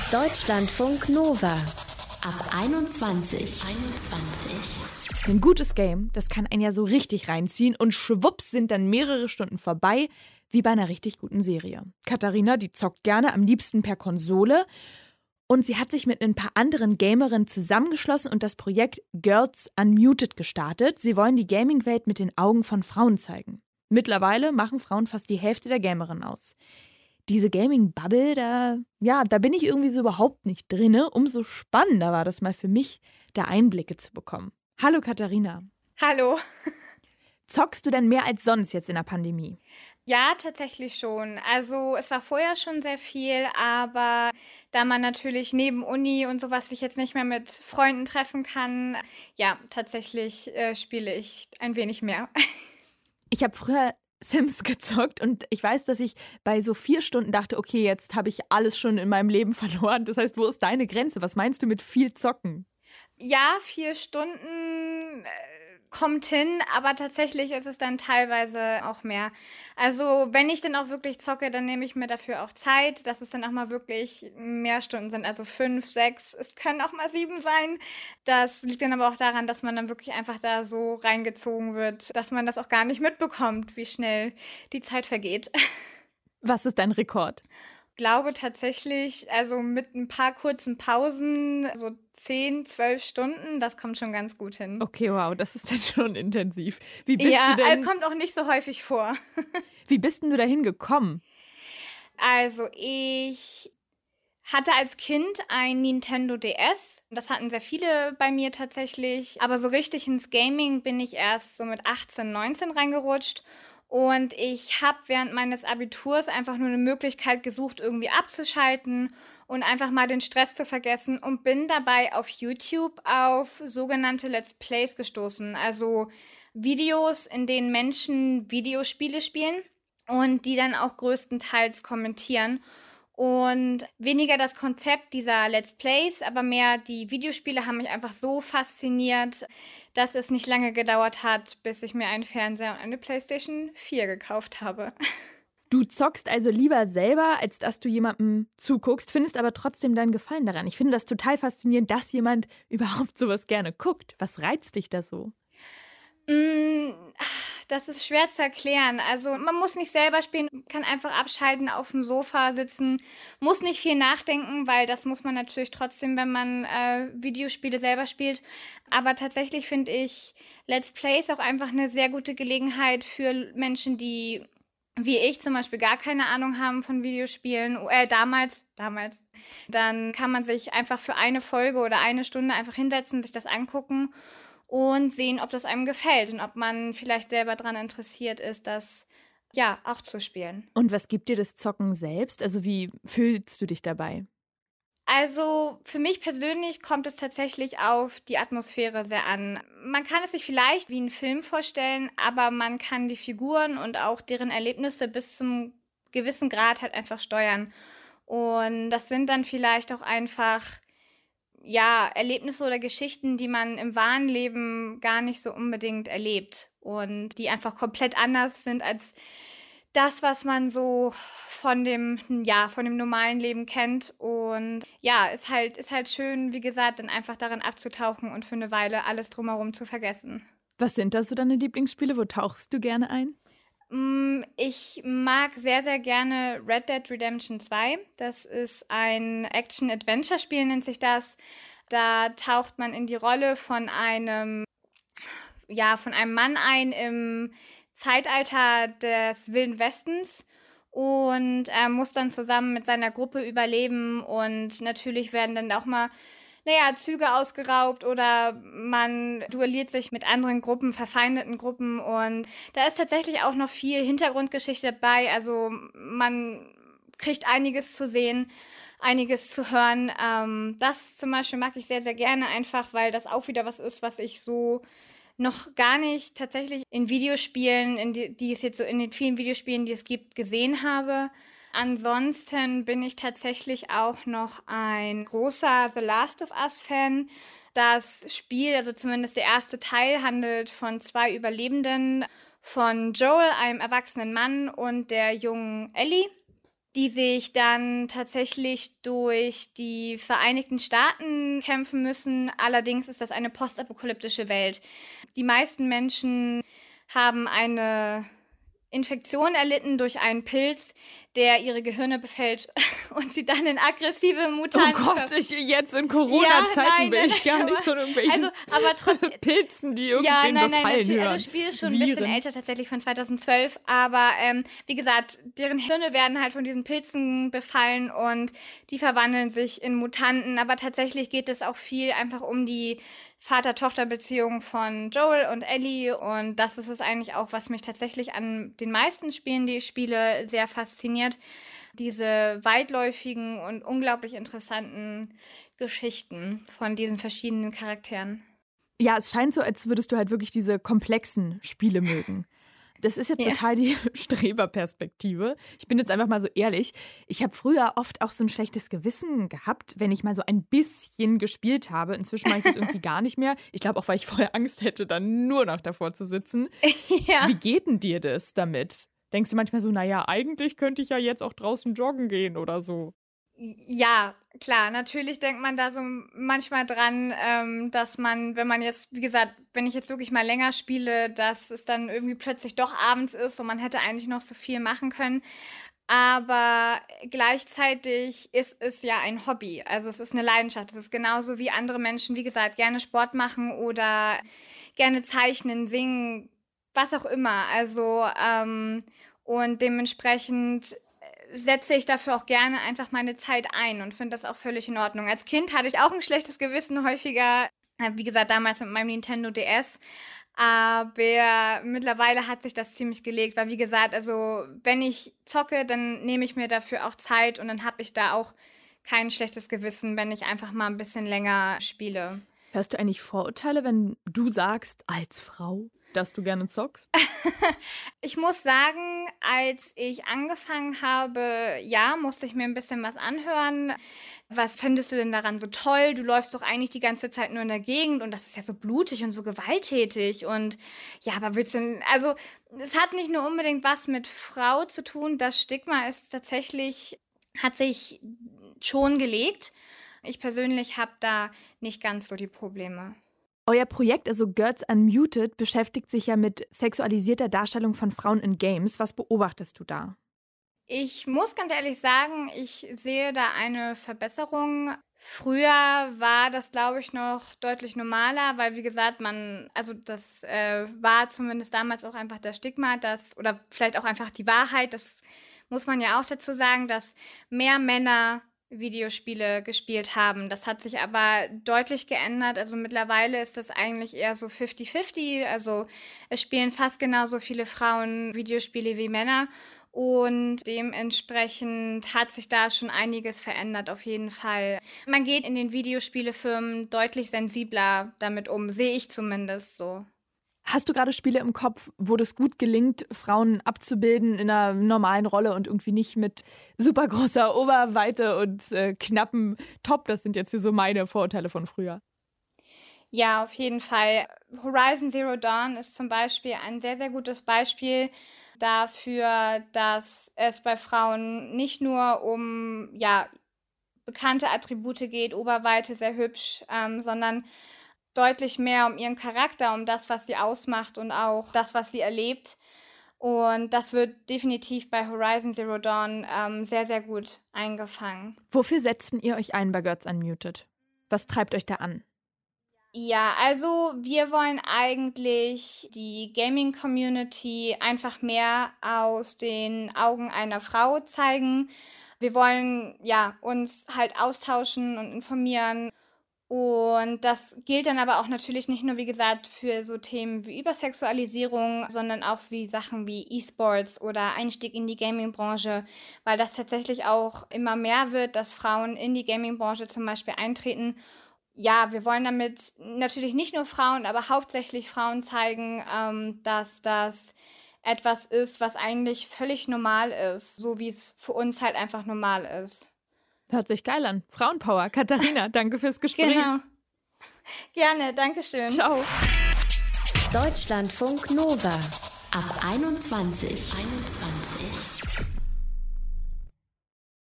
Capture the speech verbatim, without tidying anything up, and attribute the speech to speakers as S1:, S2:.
S1: Deutschlandfunk Nova. Ab einundzwanzig. einundzwanzig.
S2: Ein gutes Game, das kann einen ja so richtig reinziehen und schwupps sind dann mehrere Stunden vorbei, wie bei einer richtig guten Serie. Katharina, die zockt gerne, am liebsten per Konsole. Und sie hat sich mit ein paar anderen Gamerinnen zusammengeschlossen und das Projekt Girls Unmuted gestartet. Sie wollen die Gaming-Welt mit den Augen von Frauen zeigen. Mittlerweile machen Frauen fast die Hälfte der Gamerinnen aus. Diese Gaming-Bubble, da, ja, da bin ich irgendwie so überhaupt nicht drinne. Umso spannender war das mal für mich, da Einblicke zu bekommen. Hallo Katharina.
S3: Hallo.
S2: Zockst du denn mehr als sonst jetzt in der Pandemie?
S3: Ja, tatsächlich schon. Also es war vorher schon sehr viel, aber da man natürlich neben Uni und sowas sich jetzt nicht mehr mit Freunden treffen kann, ja, tatsächlich äh, spiele ich ein wenig mehr.
S2: Ich habe früher Sims gezockt und ich weiß, dass ich bei so vier Stunden dachte, okay, jetzt habe ich alles schon in meinem Leben verloren. Das heißt, wo ist deine Grenze? Was meinst du mit viel zocken?
S3: Ja, vier Stunden äh, kommt hin, aber tatsächlich ist es dann teilweise auch mehr. Also wenn ich dann auch wirklich zocke, dann nehme ich mir dafür auch Zeit, dass es dann auch mal wirklich mehr Stunden sind, also fünf, sechs, es können auch mal sieben sein. Das liegt dann aber auch daran, dass man dann wirklich einfach da so reingezogen wird, dass man das auch gar nicht mitbekommt, wie schnell die Zeit vergeht.
S2: Was ist dein Rekord?
S3: Ich glaube tatsächlich, also mit ein paar kurzen Pausen, so zehn, zwölf Stunden, das kommt schon ganz gut hin.
S2: Okay, wow, das ist dann schon intensiv. Wie bist
S3: ja,
S2: du denn?
S3: kommt auch nicht so häufig vor.
S2: Wie bist denn du dahin gekommen?
S3: Also ich hatte als Kind ein Nintendo D S. Das hatten sehr viele bei mir tatsächlich. Aber so richtig ins Gaming bin ich erst so mit achtzehn, neunzehn reingerutscht. Und ich habe während meines Abiturs einfach nur eine Möglichkeit gesucht, irgendwie abzuschalten und einfach mal den Stress zu vergessen und bin dabei auf YouTube auf sogenannte Let's Plays gestoßen. Also Videos, in denen Menschen Videospiele spielen und die dann auch größtenteils kommentieren. Und weniger das Konzept dieser Let's Plays, aber mehr die Videospiele haben mich einfach so fasziniert, dass es nicht lange gedauert hat, bis ich mir einen Fernseher und eine PlayStation vier gekauft habe.
S2: Du zockst also lieber selber, als dass du jemandem zuguckst, findest aber trotzdem deinen Gefallen daran. Ich finde das total faszinierend, dass jemand überhaupt sowas gerne guckt. Was reizt dich da so?
S3: Mm, Das ist schwer zu erklären. Also man muss nicht selber spielen, kann einfach abschalten, auf dem Sofa sitzen, muss nicht viel nachdenken, weil das muss man natürlich trotzdem, wenn man äh, Videospiele selber spielt. Aber tatsächlich finde ich Let's Plays auch einfach eine sehr gute Gelegenheit für Menschen, die wie ich zum Beispiel gar keine Ahnung haben von Videospielen, äh, damals, damals. Dann kann man sich einfach für eine Folge oder eine Stunde einfach hinsetzen, sich das angucken und sehen, ob das einem gefällt und ob man vielleicht selber daran interessiert ist, das ja auch zu spielen.
S2: Und was gibt dir das Zocken selbst? Also wie fühlst du dich dabei?
S3: Also für mich persönlich kommt es tatsächlich auf die Atmosphäre sehr an. Man kann es sich vielleicht wie einen Film vorstellen, aber man kann die Figuren und auch deren Erlebnisse bis zum gewissen Grad halt einfach steuern. Und das sind dann vielleicht auch einfach ja, Erlebnisse oder Geschichten, die man im wahren Leben gar nicht so unbedingt erlebt und die einfach komplett anders sind als das, was man so von dem, ja, von dem normalen Leben kennt. Und ja, ist halt, ist halt schön, wie gesagt, dann einfach darin abzutauchen und für eine Weile alles drumherum zu vergessen.
S2: Was sind das so deine Lieblingsspiele? Wo tauchst du gerne ein?
S3: Ich mag sehr, sehr gerne Red Dead Redemption zwei. Das ist ein Action-Adventure-Spiel, nennt sich das. Da taucht man in die Rolle von einem, ja, von einem Mann ein im Zeitalter des Wilden Westens und er muss dann zusammen mit seiner Gruppe überleben und natürlich werden dann auch mal naja, Züge ausgeraubt oder man duelliert sich mit anderen Gruppen, verfeindeten Gruppen und da ist tatsächlich auch noch viel Hintergrundgeschichte dabei, also man kriegt einiges zu sehen, einiges zu hören. Ähm, das zum Beispiel mag ich sehr, sehr gerne einfach, weil das auch wieder was ist, was ich so noch gar nicht tatsächlich in Videospielen, in die, die es jetzt so in den vielen Videospielen, die es gibt, gesehen habe. Ansonsten bin ich tatsächlich auch noch ein großer The Last of Us-Fan. Das Spiel, also zumindest der erste Teil, handelt von zwei Überlebenden, von Joel, einem erwachsenen Mann, und der jungen Ellie. die sich dann tatsächlich durch die Vereinigten Staaten kämpfen müssen. Allerdings ist das eine postapokalyptische Welt. Die meisten Menschen haben eine Infektion erlitten durch einen Pilz, der ihre Gehirne befällt und sie dann in aggressive Mutanten...
S2: Oh Gott, ich, jetzt in Corona-Zeiten
S3: ja,
S2: bin ich gar nicht von irgendwelchen
S3: also, aber trotzdem,
S2: Pilzen, die irgendwen
S3: ja, nein, nein,
S2: befallen
S3: natürlich.
S2: hören.
S3: Also das Spiel ist schon
S2: Viren.
S3: ein bisschen älter, tatsächlich von zweitausendzwölf, aber ähm, wie gesagt, deren Hirne werden halt von diesen Pilzen befallen und die verwandeln sich in Mutanten, aber tatsächlich geht es auch viel einfach um die Vater-Tochter-Beziehung von Joel und Ellie und das ist es eigentlich auch, was mich tatsächlich an den meisten Spielen, die ich spiele, sehr fasziniert. Diese weitläufigen und unglaublich interessanten Geschichten von diesen verschiedenen Charakteren.
S2: Ja, es scheint so, als würdest du halt wirklich diese komplexen Spiele mögen. Das ist jetzt ja. total die Streberperspektive. Ich bin jetzt einfach mal so ehrlich. Ich habe früher oft auch so ein schlechtes Gewissen gehabt, wenn ich mal so ein bisschen gespielt habe. Inzwischen mache ich das irgendwie gar nicht mehr. Ich glaube auch, weil ich vorher Angst hätte, dann nur noch davor zu sitzen. Ja. Wie geht denn dir das damit? Denkst du manchmal so, naja, eigentlich könnte ich ja jetzt auch draußen joggen gehen oder so?
S3: Ja, klar, natürlich denkt man da so manchmal dran, ähm, dass man, wenn man jetzt, wie gesagt, wenn ich jetzt wirklich mal länger spiele, dass es dann irgendwie plötzlich doch abends ist und man hätte eigentlich noch so viel machen können. Aber gleichzeitig ist es ja ein Hobby, also es ist eine Leidenschaft. Es ist genauso wie andere Menschen, wie gesagt, gerne Sport machen oder gerne zeichnen, singen, was auch immer. Also ähm, und dementsprechend setze ich dafür auch gerne einfach meine Zeit ein und finde das auch völlig in Ordnung. Als Kind hatte ich auch ein schlechtes Gewissen häufiger, wie gesagt, damals mit meinem Nintendo D S, aber mittlerweile hat sich das ziemlich gelegt, weil wie gesagt, also wenn ich zocke, dann nehme ich mir dafür auch Zeit und dann habe ich da auch kein schlechtes Gewissen, wenn ich einfach mal ein bisschen länger spiele.
S2: Hörst du eigentlich Vorurteile, wenn du sagst, als Frau, dass du gerne zockst?
S3: Ich muss sagen, als ich angefangen habe, ja, musste ich mir ein bisschen was anhören. Was findest du denn daran so toll? Du läufst doch eigentlich die ganze Zeit nur in der Gegend und das ist ja so blutig und so gewalttätig. Und ja, aber willst du denn, also es hat nicht nur unbedingt was mit Frau zu tun. Das Stigma ist tatsächlich, hat sich schon gelegt. Ich persönlich habe da nicht ganz so die Probleme.
S2: Euer Projekt, also Girls Unmuted, beschäftigt sich ja mit sexualisierter Darstellung von Frauen in Games. Was beobachtest du da?
S3: Ich muss ganz ehrlich sagen, ich sehe da eine Verbesserung. Früher war das, glaube ich, noch deutlich normaler, weil, wie gesagt, man, also das äh, war zumindest damals auch einfach das Stigma, dass, oder vielleicht auch einfach die Wahrheit, das muss man ja auch dazu sagen, dass mehr Männer Videospiele gespielt haben. Das hat sich aber deutlich geändert. Also mittlerweile ist das eigentlich eher so fifty fifty. Also es spielen fast genauso viele Frauen Videospiele wie Männer. Und dementsprechend hat sich da schon einiges verändert, auf jeden Fall. Man geht in den Videospielefirmen deutlich sensibler damit um, sehe ich zumindest so.
S2: Hast du gerade Spiele im Kopf, wo das gut gelingt, Frauen abzubilden in einer normalen Rolle und irgendwie nicht mit super großer Oberweite und äh, knappen Top? Das sind jetzt hier so meine Vorurteile von früher.
S3: Ja, auf jeden Fall. Horizon Zero Dawn ist zum Beispiel ein sehr, sehr gutes Beispiel dafür, dass es bei Frauen nicht nur um ja, bekannte Attribute geht, Oberweite, sehr hübsch, ähm, sondern deutlich mehr um ihren Charakter, um das, was sie ausmacht und auch das, was sie erlebt. Und das wird definitiv bei Horizon Zero Dawn ähm, sehr, sehr gut eingefangen.
S2: Wofür setzten ihr euch ein bei Girls Unmuted? Was treibt euch da an?
S3: Ja, also wir wollen eigentlich die Gaming-Community einfach mehr aus den Augen einer Frau zeigen. Wir wollen ja uns halt austauschen und informieren. Und das gilt dann aber auch natürlich nicht nur, wie gesagt, für so Themen wie Übersexualisierung, sondern auch wie Sachen wie E-Sports oder Einstieg in die Gaming-Branche, weil das tatsächlich auch immer mehr wird, dass Frauen in die Gaming-Branche zum Beispiel eintreten. Ja, wir wollen damit natürlich nicht nur Frauen, aber hauptsächlich Frauen zeigen, ähm, dass das etwas ist, was eigentlich völlig normal ist, so wie es für uns halt einfach normal ist.
S2: Hört sich geil an. Frauenpower. Katharina, danke fürs Gespräch.
S3: Genau. Gerne, danke schön.
S2: Ciao.
S1: Deutschlandfunk Nova ab einundzwanzig. einundzwanzig.